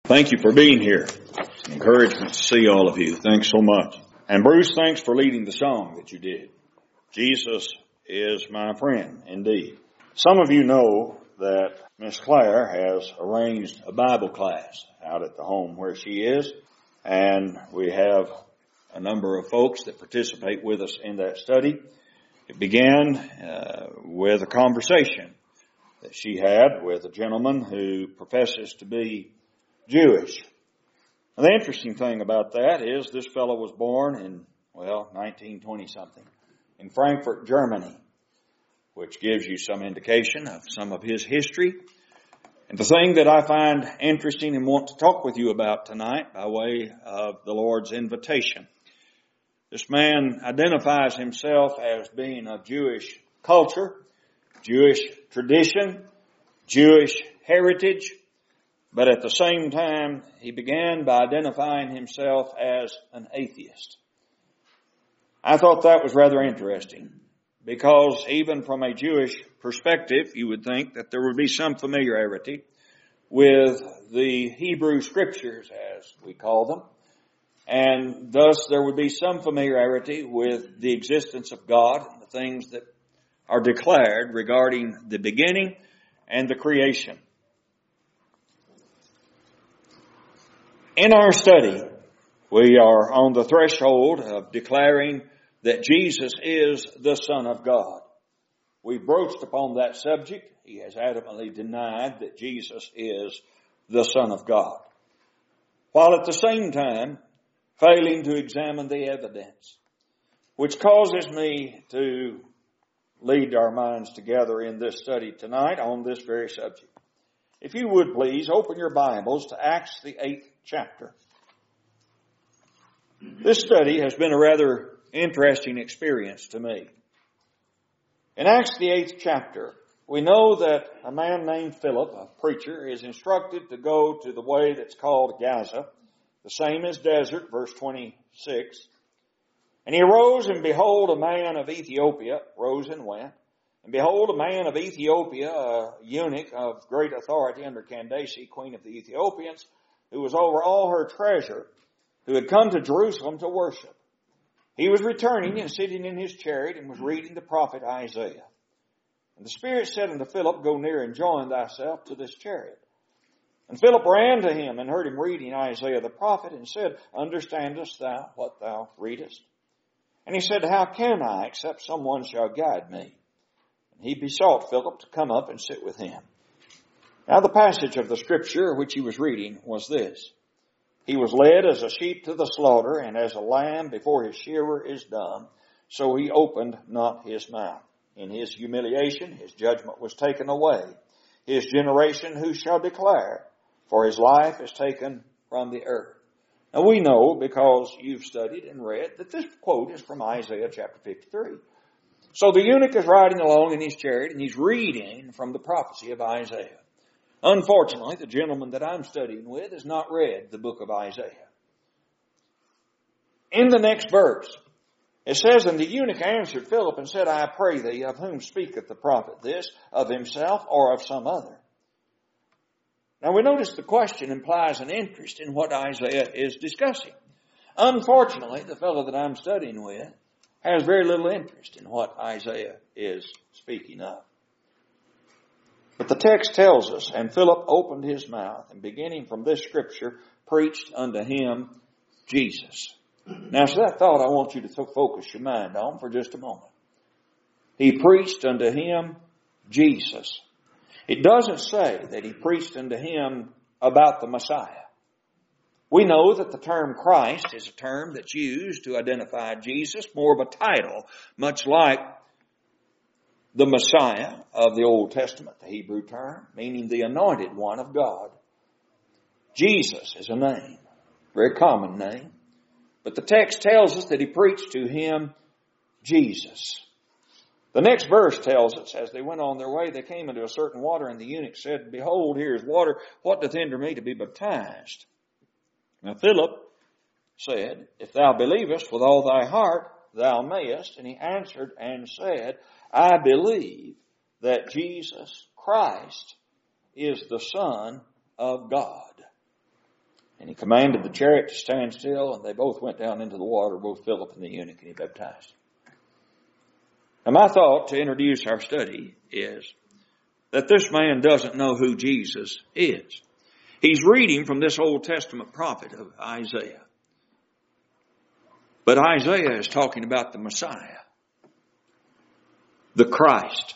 Thank you for being here. It's an encouragement to see all of you. Thanks so much. And Bruce, thanks for leading the song that you did. Jesus is my friend, indeed. Some of you know that Miss Claire has arranged a Bible class out at the home where she is, and we have a number of folks that participate with us in that study. It began with a conversation that she had with a gentleman who professes to be Jewish. Now, the interesting thing about that is this fellow was born in, 1920-something in Frankfurt, Germany, which gives you some indication of some of his history. And the thing that I find interesting and want to talk with you about tonight by way of the Lord's invitation. This man identifies himself as being of Jewish culture, Jewish tradition, Jewish heritage, but at the same time, he began by identifying himself as an atheist. I thought that was rather interesting because even from a Jewish perspective, you would think that there would be some familiarity with the Hebrew Scriptures, as we call them, and thus there would be some familiarity with the existence of God and the things that are declared regarding the beginning and the creation. In our study, we are on the threshold of declaring that Jesus is the Son of God. We broached upon that subject. He has adamantly denied that Jesus is the Son of God, while at the same time failing to examine the evidence, which causes me to lead our minds together in this study tonight on this very subject. If you would please open your Bibles to Acts the 8th chapter. This study has been a rather interesting experience to me. In Acts the 8th chapter, we know that a man named Philip, a preacher, is instructed to go to the way that's called Gaza, the same as desert, verse 26. And he arose, and behold, a man of Ethiopia rose and went. And behold, a man of Ethiopia, a eunuch of great authority under Candace, queen of the Ethiopians, who was over all her treasure, who had come to Jerusalem to worship. He was returning and sitting in his chariot and was reading the prophet Isaiah. And the Spirit said unto Philip, Go near and join thyself to this chariot. And Philip ran to him and heard him reading Isaiah the prophet and said, Understandest thou what thou readest? And he said, How can I, except someone shall guide me? And he besought Philip to come up and sit with him. Now the passage of the Scripture which he was reading was this. He was led as a sheep to the slaughter, and as a lamb before his shearer is dumb, so he opened not his mouth. In his humiliation his judgment was taken away. His generation who shall declare? For his life is taken from the earth. Now we know, because you've studied and read, that this quote is from Isaiah chapter 53. So the eunuch is riding along in his chariot, and he's reading from the prophecy of Isaiah. Unfortunately, the gentleman that I'm studying with has not read the book of Isaiah. In the next verse, it says, And the eunuch answered Philip and said, I pray thee, of whom speaketh the prophet this, of himself or of some other? Now we notice the question implies an interest in what Isaiah is discussing. Unfortunately, the fellow that I'm studying with has very little interest in what Isaiah is speaking of. But the text tells us, And Philip opened his mouth, and beginning from this Scripture, preached unto him Jesus. Now, so that thought I want you to focus your mind on for just a moment. He preached unto him Jesus. It doesn't say that he preached unto him about the Messiah. We know that the term Christ is a term that's used to identify Jesus, more of a title, much like the Messiah of the Old Testament, the Hebrew term, meaning the anointed one of God. Jesus is a name, very common name. But the text tells us that he preached to him Jesus. The next verse tells us, as they went on their way, they came into a certain water, and the eunuch said, Behold, here is water. What doth hinder me to be baptized? Now Philip said, If thou believest with all thy heart, thou mayest. And he answered and said, I believe that Jesus Christ is the Son of God. And he commanded the chariot to stand still, and they both went down into the water, both Philip and the eunuch, and he baptized. Now my thought to introduce our study is that this man doesn't know who Jesus is. He's reading from this Old Testament prophet of Isaiah. But Isaiah is talking about the Messiah, the Christ.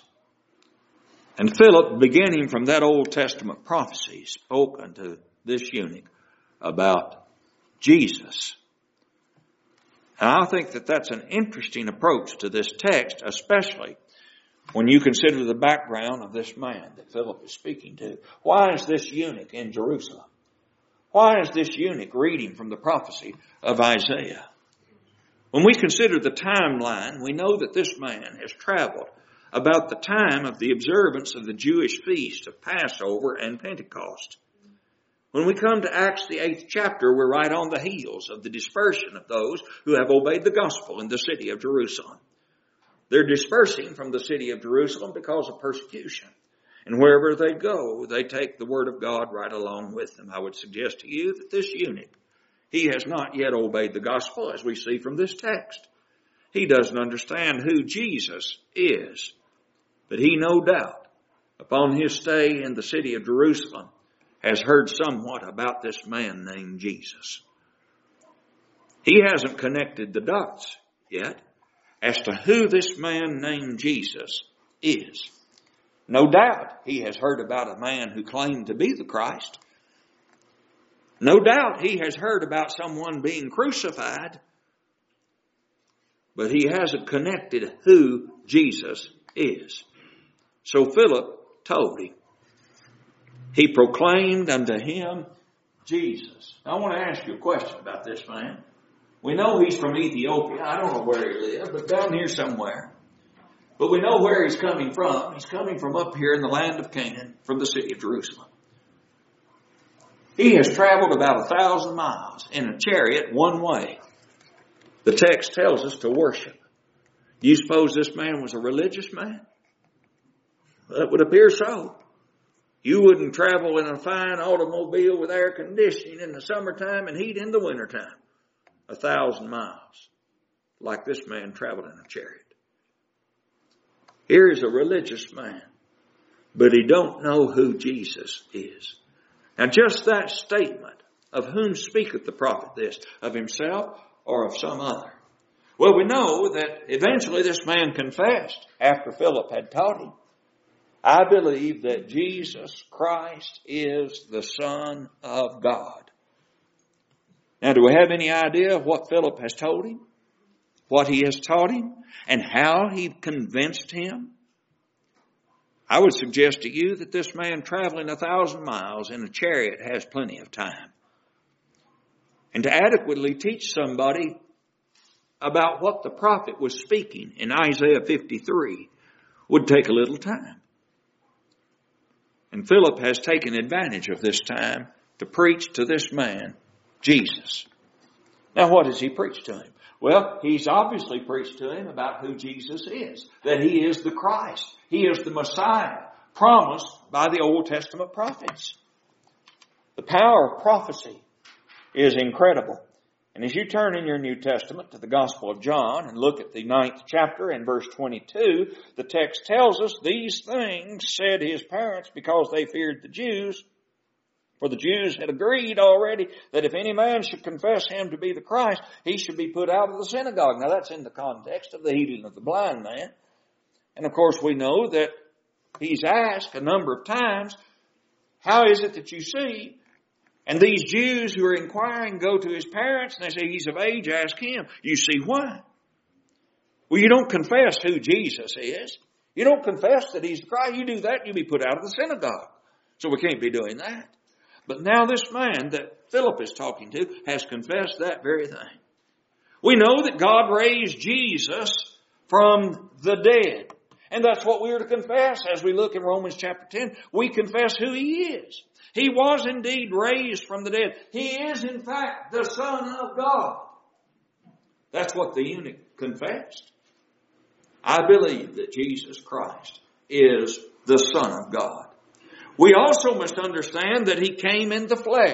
And Philip, beginning from that Old Testament prophecy, spoke unto this eunuch about Jesus. And I think that that's an interesting approach to this text, especially when you consider the background of this man that Philip is speaking to. Why is this eunuch in Jerusalem? Why is this eunuch reading from the prophecy of Isaiah? When we consider the timeline, we know that this man has traveled about the time of the observance of the Jewish feast of Passover and Pentecost. When we come to Acts the 8th chapter, we're right on the heels of the dispersion of those who have obeyed the gospel in the city of Jerusalem. They're dispersing from the city of Jerusalem because of persecution. And wherever they go, they take the word of God right along with them. I would suggest to you that this eunuch, he has not yet obeyed the gospel, as we see from this text. He doesn't understand who Jesus is. But he, no doubt, upon his stay in the city of Jerusalem, has heard somewhat about this man named Jesus. He hasn't connected the dots yet as to who this man named Jesus is. No doubt he has heard about a man who claimed to be the Christ. No doubt he has heard about someone being crucified, but he hasn't connected who Jesus is. So Philip told him. He proclaimed unto him Jesus. Now, I want to ask you a question about this man. We know he's from Ethiopia. I don't know where he lived, but down here somewhere. But we know where he's coming from. He's coming from up here in the land of Canaan, from the city of Jerusalem. He has traveled about 1,000 miles in a chariot one way. The text tells us to worship. Do you suppose this man was a religious man? Well, it would appear so. You wouldn't travel in a fine automobile with air conditioning in the summertime and heat in the wintertime 1,000 miles like this man traveled in a chariot. Here is a religious man, but he don't know who Jesus is. Now just that statement, of whom speaketh the prophet this, of himself or of some other? Well, we know that eventually this man confessed after Philip had taught him. I believe that Jesus Christ is the Son of God. Now, do we have any idea of what Philip has told him? What he has taught him? And how he convinced him? I would suggest to you that this man traveling 1,000 miles in a chariot has plenty of time. And to adequately teach somebody about what the prophet was speaking in Isaiah 53 would take a little time. And Philip has taken advantage of this time to preach to this man, Jesus. Now, what does he preach to him? Well, he's obviously preached to him about who Jesus is, that he is the Christ. He is the Messiah promised by the Old Testament prophets. The power of prophecy is incredible. And as you turn in your New Testament to the Gospel of John and look at the 9th chapter and verse 22, the text tells us, these things said his parents because they feared the Jews. For the Jews had agreed already that if any man should confess him to be the Christ, he should be put out of the synagogue. Now that's in the context of the healing of the blind man. And of course we know that he's asked a number of times, how is it that you see? And these Jews who are inquiring go to his parents and they say, he's of age, ask him. You see why? Well, you don't confess who Jesus is. You don't confess that he's the Christ. You do that, you'll be put out of the synagogue. So we can't be doing that. But now this man that Philip is talking to has confessed that very thing. We know that God raised Jesus from the dead. And that's what we are to confess as we look in Romans chapter 10. We confess who he is. He was indeed raised from the dead. He is in fact the Son of God. That's what the eunuch confessed. I believe that Jesus Christ is the Son of God. We also must understand that he came in the flesh.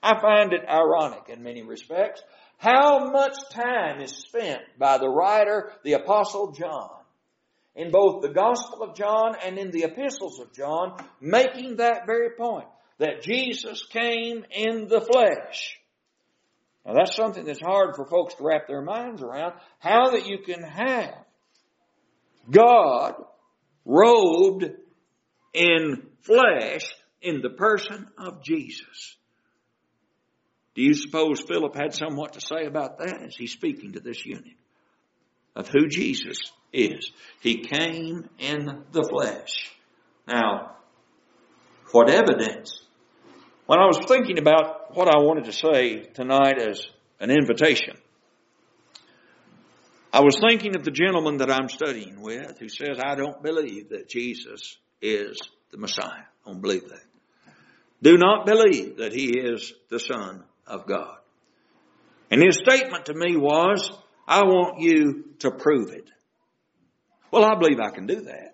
I find it ironic in many respects how much time is spent by the writer, the Apostle John, in both the Gospel of John and in the Epistles of John, making that very point, that Jesus came in the flesh. Now that's something that's hard for folks to wrap their minds around, how that you can have God robed in flesh in the person of Jesus. Do you suppose Philip had somewhat to say about that as he's speaking to this eunuch of who Jesus is? He came in the flesh. Now, what evidence? When I was thinking about what I wanted to say tonight as an invitation, I was thinking of the gentleman that I'm studying with who says, I don't believe that Jesus is the Messiah. I don't believe that. Do not believe that He is the Son of God. And his statement to me was, I want you to prove it. Well, I believe I can do that.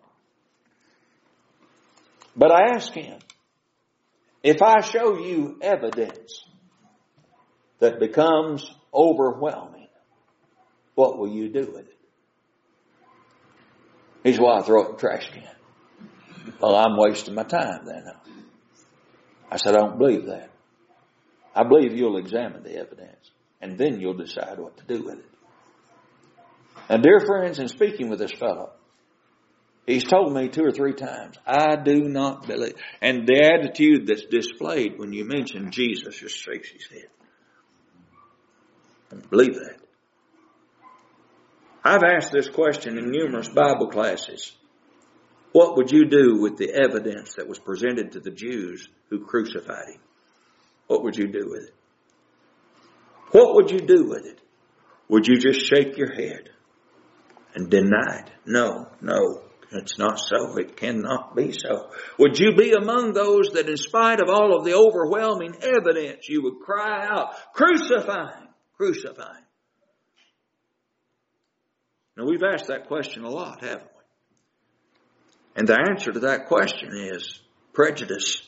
But I asked him, if I show you evidence that becomes overwhelming, what will you do with it? He said, well, I throw it in the trash can. Well, I'm wasting my time then. I said, I don't believe that. I believe you'll examine the evidence and then you'll decide what to do with it. Now, dear friends, in speaking with this fellow, he's told me 2 or 3 times, I do not believe. And the attitude that's displayed when you mention Jesus just shakes his head. I don't believe that. I've asked this question in numerous Bible classes. What would you do with the evidence that was presented to the Jews who crucified him? What would you do with it? What would you do with it? Would you just shake your head and deny it? No, it's not so. It cannot be so. Would you be among those that in spite of all of the overwhelming evidence, you would cry out, crucify him, crucify him? Now, we've asked that question a lot, haven't we? And the answer to that question is prejudice.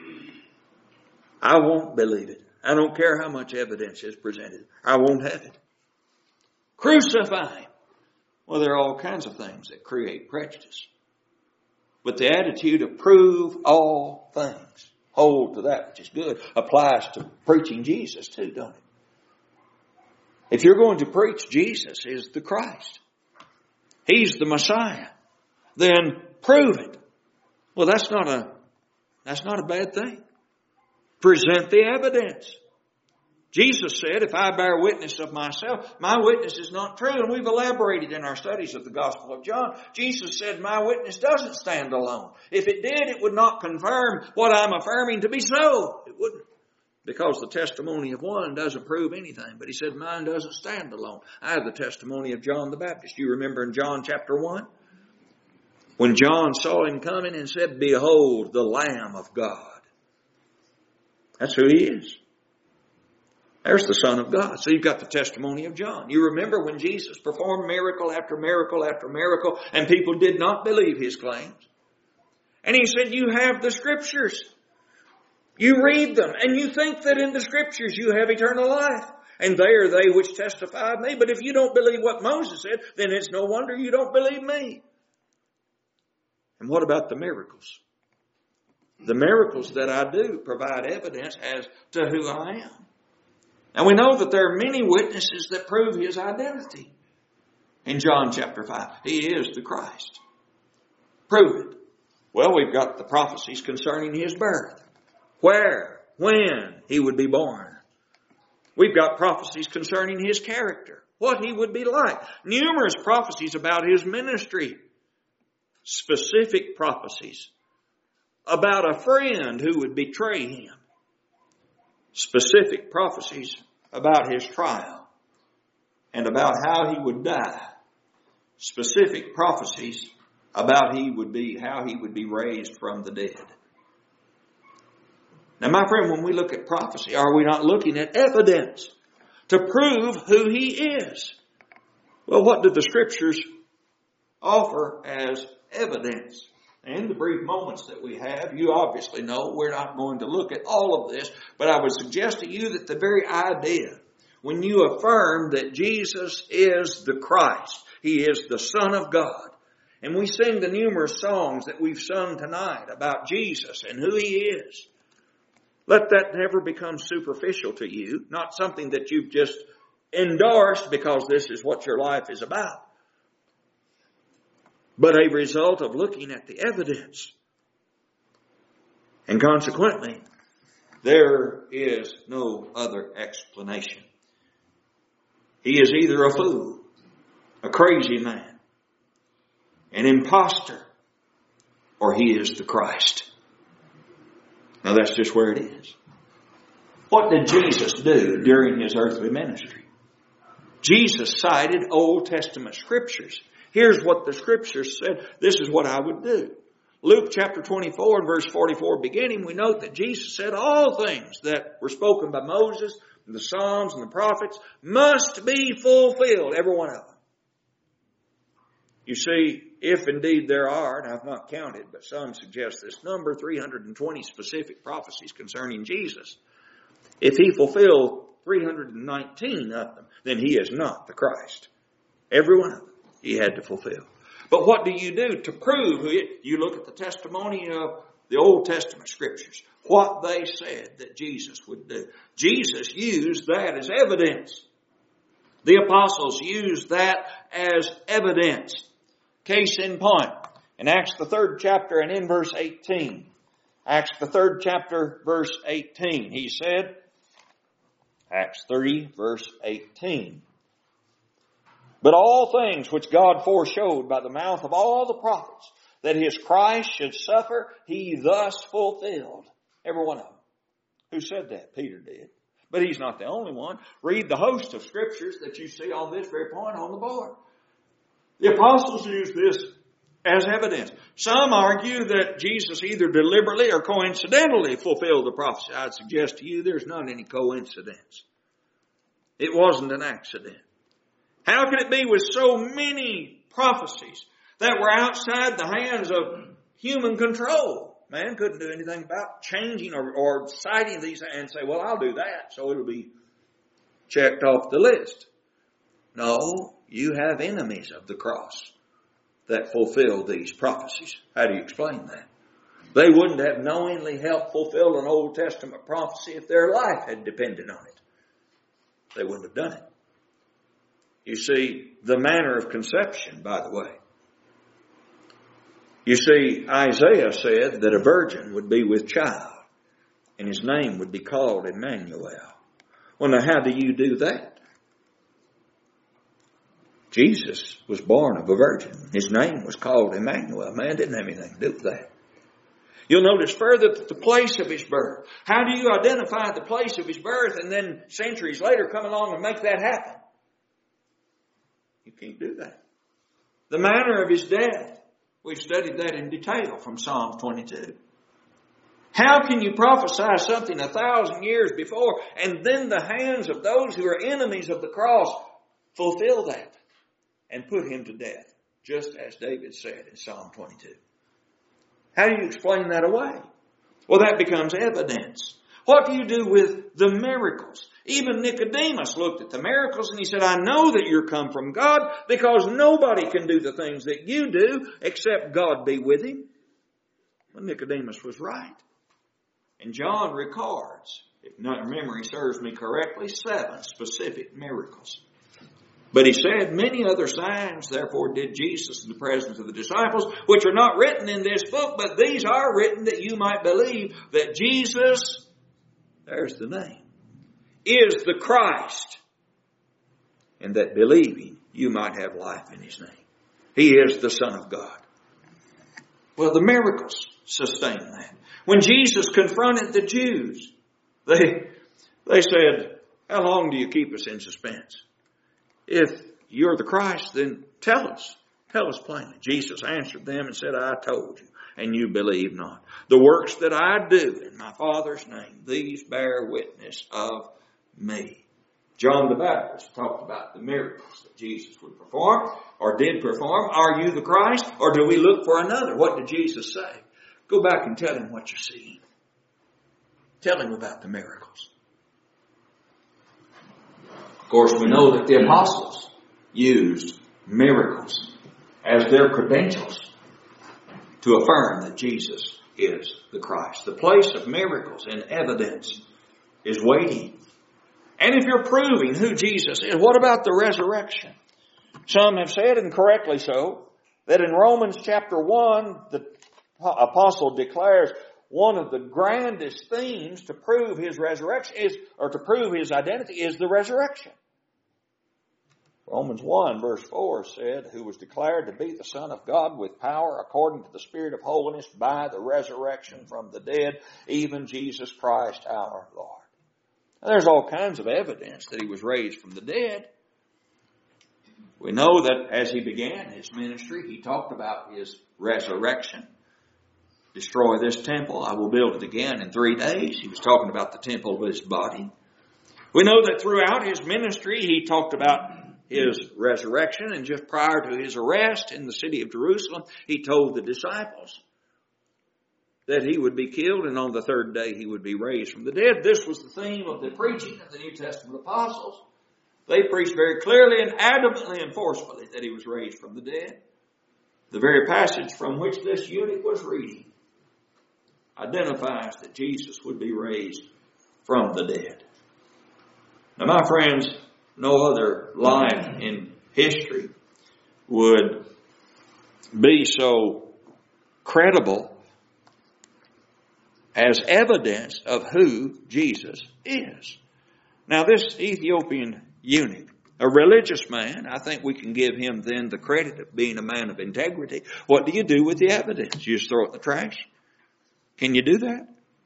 I won't believe it. I don't care how much evidence is presented. I won't have it. Crucify him. Well, there are all kinds of things that create prejudice. But the attitude of prove all things, hold to that which is good, applies to preaching Jesus too, don't it? If you're going to preach Jesus is the Christ, He's the Messiah, then prove it. Well, that's not a bad thing. Present the evidence. Jesus said, if I bear witness of myself, my witness is not true. And we've elaborated in our studies of the Gospel of John. Jesus said, my witness doesn't stand alone. If it did, it would not confirm what I'm affirming to be so. It wouldn't. Because the testimony of one doesn't prove anything. But he said, mine doesn't stand alone. I have the testimony of John the Baptist. You remember in John chapter 1? When John saw him coming and said, behold, the Lamb of God. That's who he is. There's the Son of God. So you've got the testimony of John. You remember when Jesus performed miracle after miracle after miracle and people did not believe his claims. And he said, you have the Scriptures. You read them and you think that in the Scriptures you have eternal life. And they are they which testify of me. But if you don't believe what Moses said, then it's no wonder you don't believe me. And what about the miracles? The miracles that I do provide evidence as to who I am. And we know that there are many witnesses that prove his identity. In John chapter 5, he is the Christ. Prove it. Well, we've got the prophecies concerning his birth. Where, when he would be born. We've got prophecies concerning his character. What he would be like. Numerous prophecies about his ministry. Specific prophecies about a friend who would betray him. Specific prophecies about his trial and about how he would die. Specific prophecies about how he would be raised from the dead. Now, my friend, when we look at prophecy, are we not looking at evidence to prove who he is? Well, what do the Scriptures offer as evidence? And the brief moments that we have, you obviously know we're not going to look at all of this, but I would suggest to you that the very idea, when you affirm that Jesus is the Christ, He is the Son of God, and we sing the numerous songs that we've sung tonight about Jesus and who He is, let that never become superficial to you, not something that you've just endorsed because this is what your life is about, but a result of looking at the evidence. And consequently, there is no other explanation. He is either a fool, a crazy man, an imposter, or He is the Christ. Now that's just where it is. What did Jesus do during His earthly ministry? Jesus cited Old Testament scriptures. Here's what the scriptures said. This is what I would do. Luke chapter 24 and verse 44 beginning, we note that Jesus said all things that were spoken by Moses, and the Psalms and the prophets must be fulfilled, every one of them. You see, if indeed there are, and I've not counted, but some suggest this number, 320 specific prophecies concerning Jesus. If He fulfilled 319 of them, then He is not the Christ. Every one of them He had to fulfill. But what do you do to prove it? You look at the testimony of the Old Testament scriptures, what they said that Jesus would do. Jesus used that as evidence. The apostles used that as evidence. Case in point, in Acts the 3rd chapter and in verse 18. Acts the 3rd chapter, verse 18. He said, Acts 3, verse 18. But all things which God foreshowed by the mouth of all the prophets, that His Christ should suffer, He thus fulfilled. Every one of them. Who said that? Peter did. But he's not the only one. Read the host of scriptures that you see on this very point on the board. The apostles used this as evidence. Some argue that Jesus either deliberately or coincidentally fulfilled the prophecy. I'd suggest to you there's not any coincidence. It wasn't an accident. How can it be with so many prophecies that were outside the hands of human control? Man couldn't do anything about changing or citing these and say, well, I'll do that, so it'll be checked off the list. No, you have enemies of the cross that fulfill these prophecies. How do you explain that? They wouldn't have knowingly helped fulfill an Old Testament prophecy if their life had depended on it. They wouldn't have done it. You see, the manner of conception, by the way. You see, Isaiah said that a virgin would be with child, and his name would be called Emmanuel. Well, now, how do you do that? Jesus was born of a virgin. His name was called Emmanuel. Man didn't have anything to do with that. You'll notice further that the place of His birth. How do you identify the place of His birth and then centuries later come along and make that happen? You can't do that. The manner of His death. We've studied that in detail from Psalm 22. How can you prophesy something 1,000 years before and then the hands of those who are enemies of the cross fulfill that and put Him to death, just as David said in Psalm 22? How do you explain that away? Well, that becomes evidence. What do you do with the miracles? Even Nicodemus looked at the miracles and he said, I know that you're come from God because nobody can do the things that you do except God be with him. Well, Nicodemus was right. And John records, if not memory serves me correctly, 7 specific miracles. But he said, many other signs, therefore, did Jesus in the presence of the disciples, which are not written in this book, but these are written that you might believe that Jesus, there's the name, is the Christ, and that believing you might have life in His name. He is the Son of God. Well, the miracles sustain that. When Jesus confronted the Jews, they said, how long do you keep us in suspense? If you're the Christ, then tell us. Tell us plainly. Jesus answered them and said, I told you, and you believe not. The works that I do in my Father's name, these bear witness of me. John the Baptist talked about the miracles that Jesus would perform or did perform. Are you the Christ, or do we look for another? What did Jesus say? Go back and tell him what you're seeing. Tell him about the miracles. Of course, we know that the apostles used miracles as their credentials to affirm that Jesus is the Christ. The place of miracles and evidence is waiting. And if you're proving who Jesus is, what about the resurrection? Some have said, and correctly so, that in Romans chapter 1, the apostle declares one of the grandest themes to prove his resurrection is, or to prove his identity, is the resurrection. Romans 1 verse 4 said, who was declared to be the Son of God with power according to the Spirit of holiness by the resurrection from the dead, even Jesus Christ our Lord. Now, there's all kinds of evidence that he was raised from the dead. We know that as he began his ministry, he talked about his resurrection. Destroy this temple, I will build it again in 3 days. He was talking about the temple of his body. We know that throughout his ministry, he talked about his resurrection, and just prior to his arrest in the city of Jerusalem, he told the disciples that he would be killed and on the third day he would be raised from the dead. This was the theme of the preaching of the New Testament apostles. They preached very clearly and adamantly and forcefully that he was raised from the dead. The very passage from which this eunuch was reading identifies that Jesus would be raised from the dead. Now, my friends, no other life in history would be so credible as evidence of who Jesus is. Now, this Ethiopian eunuch, a religious man, I think we can give him then the credit of being a man of integrity. What do you do with the evidence? You just throw it in the trash? Can you do that?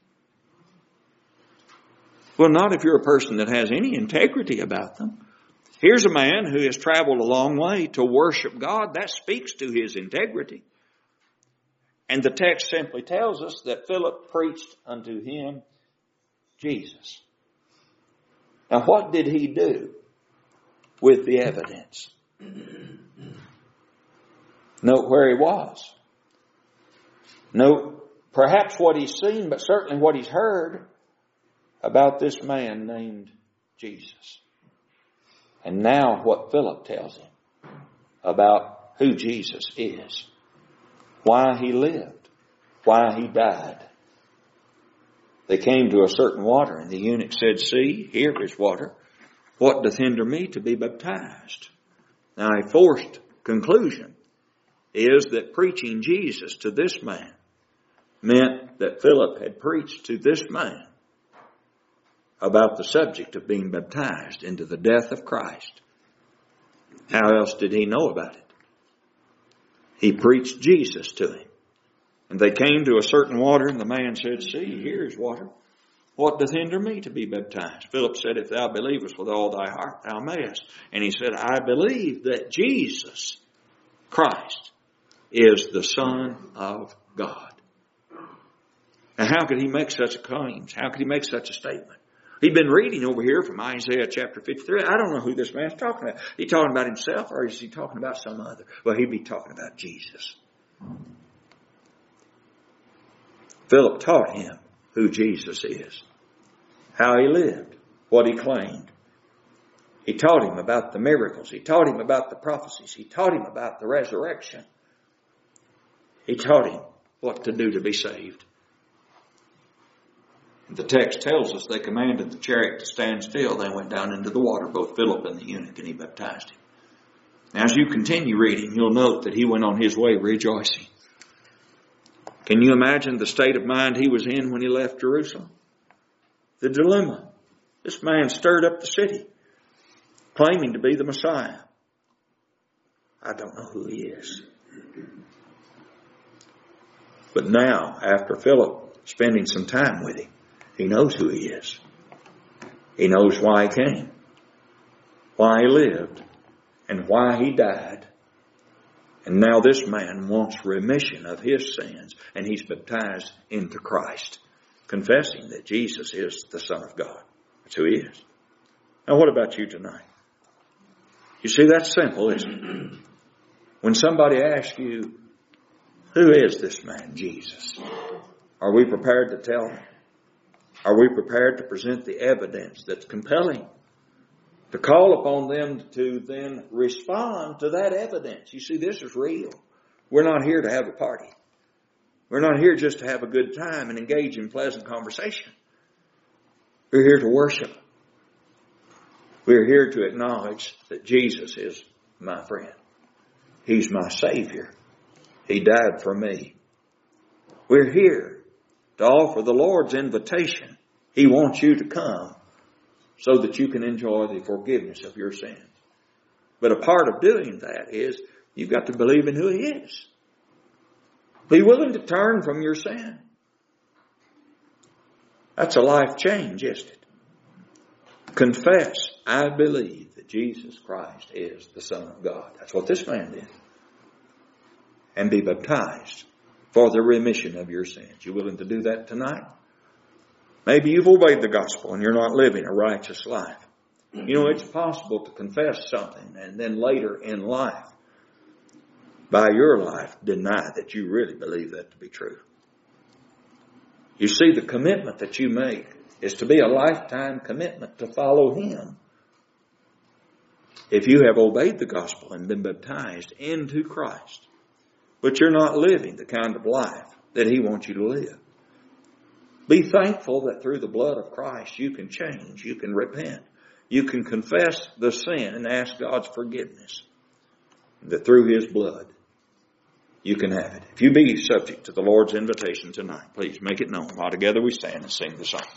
Well, not if you're a person that has any integrity about them. Here's a man who has traveled a long way to worship God. That speaks to his integrity. And the text simply tells us that Philip preached unto him Jesus. Now, what did he do with the evidence? Note where he was. Note perhaps what he's seen, but certainly what he's heard about this man named Jesus. And now what Philip tells him about who Jesus is. Why he lived. Why he died. They came to a certain water, and the eunuch said, see, here is water. What doth hinder me to be baptized? Now, a forced conclusion is that preaching Jesus to this man meant that Philip had preached to this man about the subject of being baptized into the death of Christ. How else did he know about it? He preached Jesus to him. And they came to a certain water, and the man said, see, here is water. What doth hinder me to be baptized? Philip said, if thou believest with all thy heart, thou mayest. And he said, I believe that Jesus Christ is the Son of God. Now, how could he make such a claim? How could he make such a statement? He'd been reading over here from Isaiah chapter 53. I don't know who this man's talking about. Is he talking about himself, or is he talking about some other? Well, he'd be talking about Jesus. Philip taught him who Jesus is, how he lived, what he claimed. He taught him about the miracles. He taught him about the prophecies. He taught him about the resurrection. He taught him what to do to be saved. The text tells us they commanded the chariot to stand still. They went down into the water, both Philip and the eunuch, and he baptized him. Now, as you continue reading, you'll note that he went on his way rejoicing. Can you imagine the state of mind he was in when he left Jerusalem? The dilemma. This man stirred up the city, claiming to be the Messiah. I don't know who he is. But now, after Philip spending some time with him, he knows who he is. He knows why he came, why he lived, and why he died. And now this man wants remission of his sins, and he's baptized into Christ, confessing that Jesus is the Son of God. That's who he is. Now what about you tonight? You see, that's simple, isn't it? When somebody asks you, who is this man, Jesus? Are we prepared to tell them? Are we prepared to present the evidence that's compelling? To call upon them to then respond to that evidence. You see, this is real. We're not here to have a party. We're not here just to have a good time and engage in pleasant conversation. We're here to worship. We're here to acknowledge that Jesus is my friend. He's my Savior. He died for me. We're here to offer the Lord's invitation. He wants you to come so that you can enjoy the forgiveness of your sins. But a part of doing that is you've got to believe in who He is. Be willing to turn from your sin. That's a life change, isn't it? Confess, I believe that Jesus Christ is the Son of God. That's what this man did. And be baptized for the remission of your sins. You willing to do that tonight? Maybe you've obeyed the gospel and you're not living a righteous life. You know, it's possible to confess something and then later in life, by your life, deny that you really believe that to be true. You see, the commitment that you make is to be a lifetime commitment to follow Him. If you have obeyed the gospel and been baptized into Christ, but you're not living the kind of life that He wants you to live, be thankful that through the blood of Christ you can change, you can repent, you can confess the sin and ask God's forgiveness. That through His blood you can have it. If you be subject to the Lord's invitation tonight, please make it known while together we stand and sing the song.